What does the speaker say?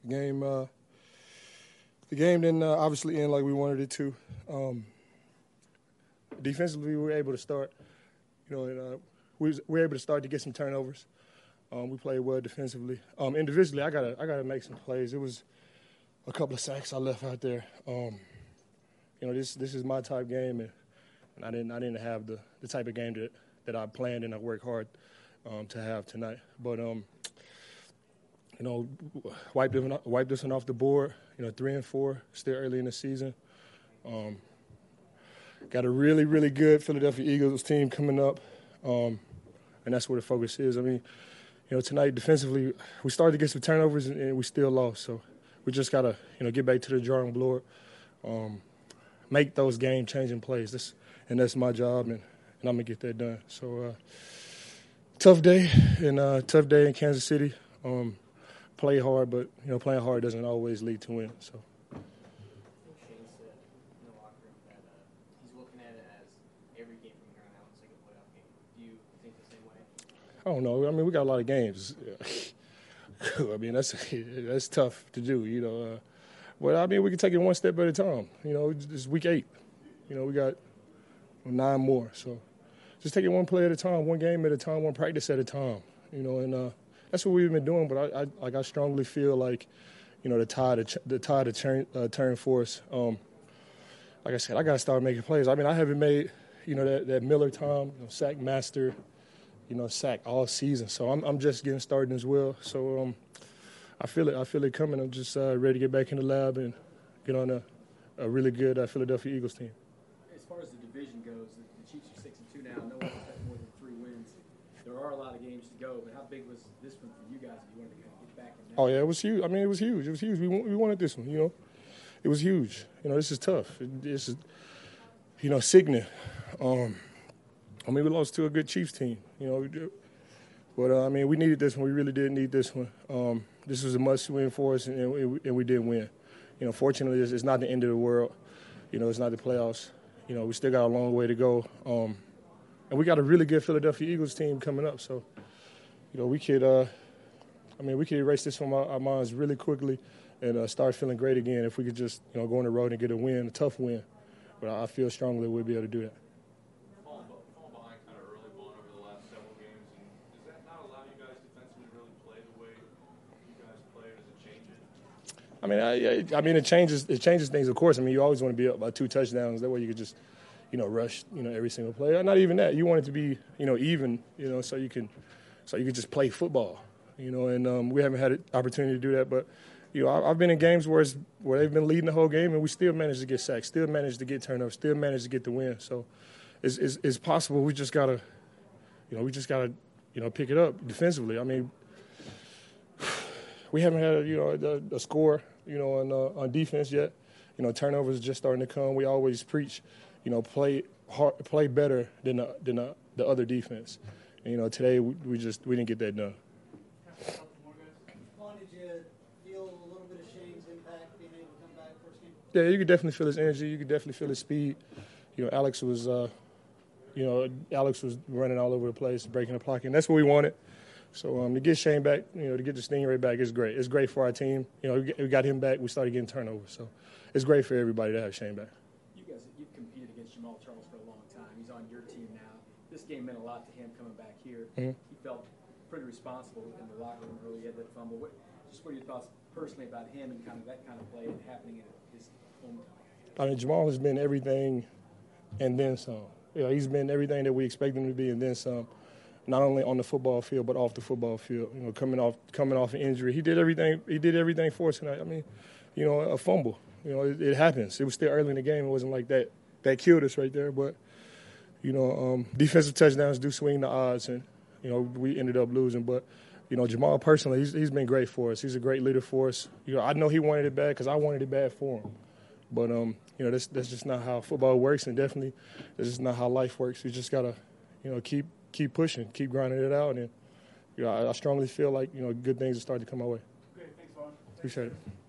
The game didn't obviously end like we wanted it to. Defensively, we were able to start. We were able to start to get some turnovers. We played well defensively. Individually, I gotta make some plays. It was a couple of sacks I left out there. This is my type game, and I didn't have the type of game that I planned and I worked hard to have tonight. But wiped this one off the board. 3-4, still early in the season. Got a really, really good Philadelphia Eagles team coming up, and that's where the focus is. I mean, tonight defensively, we started to get some turnovers and we still lost. So we just gotta, get back to the drawing board, make those game-changing plays. That's my job, and I'm gonna get that done. So tough day in Kansas City. Play hard, but playing hard doesn't always lead to win. So. Shane said in the locker room that he's looking at it as every game from here on out is like a playoff game. Do you think the same way? I don't know. I mean, we got a lot of games. I mean, that's tough to do, But I mean, we can take it one step at a time. It's week 8. We got 9 more. So just take it one play at a time, one game at a time, one practice at a time. And that's what we've been doing. But I strongly feel like, the tide of turn for us. Like I said, I got to start making plays. I mean, I haven't made, that Miller time, sack master, sack all season. So I'm just getting started as well. So I feel it coming. I'm just ready to get back in the lab and get on a really good Philadelphia Eagles team. As far as the division goes, the Chiefs are 6-2 now. No one's got more than 3 wins. There are a lot of games to go, but how big was this one for you guys if you wanted to kind of get back in there? Oh, yeah, it was huge. I mean, it was huge. It was huge. We wanted this one, It was huge. This is tough. This is, sickening. I mean, we lost to a good Chiefs team, But, I mean, we needed this one. We really did need this one. This was a must-win for us, and we did win. Fortunately, it's not the end of the world. It's not the playoffs. We still got a long way to go. And we got a really good Philadelphia Eagles team coming up. So, we could erase this from our minds really quickly and start feeling great again if we could just, go on the road and get a win, a tough win. But I feel strongly we'll be able to do that. Falling behind kind of early on over the last several games, and does that not allow you guys defensively to really play the way you guys play, or does it change it? It changes things, of course. I mean, you always want to be up by 2 touchdowns. That way you could just, rush, every single play. Not even that. You want it to be, even, so you can just play football, and we haven't had an opportunity to do that. But, I've been in games where they've been leading the whole game, and we still managed to get sacks, still managed to get turnovers, still managed to get the win. So it's possible. We just gotta, pick it up defensively. I mean, we haven't had a score, on defense yet. Turnovers are just starting to come. We always preach, play hard, play better than the other defense. And, today we didn't get that done. Did you feel a little bit of Shane's impact being able to come back first game? Yeah, you could definitely feel his energy. You could definitely feel his speed. Alex was running all over the place, breaking the pocket, and that's what we wanted. So to get Shane back, to get the Stingray back is great. It's great for our team. We got him back. We started getting turnovers. So it's great for everybody to have Shane back. You've competed against Jamal Charles for a long time. He's on your team now. This game meant a lot to him coming back here. Mm-hmm. He felt pretty responsible in the locker room early. He had that fumble. What are your thoughts personally about him and kind of that kind of play happening in his hometown? I mean, Jamal has been everything and then some. He's been everything that we expect him to be and then some. Not only on the football field, but off the football field. Coming off an injury, he did everything for us tonight. I mean, a fumble. It happens. It was still early in the game. It wasn't like that killed us right there. But defensive touchdowns do swing the odds, and we ended up losing. But Jamal personally, he's been great for us. He's a great leader for us. I know he wanted it bad because I wanted it bad for him. But that's just not how football works, and definitely that's just not how life works. You just gotta keep pushing, keep grinding it out, and I strongly feel like good things are starting to come our way. Great, thanks, Vaughn. Appreciate it.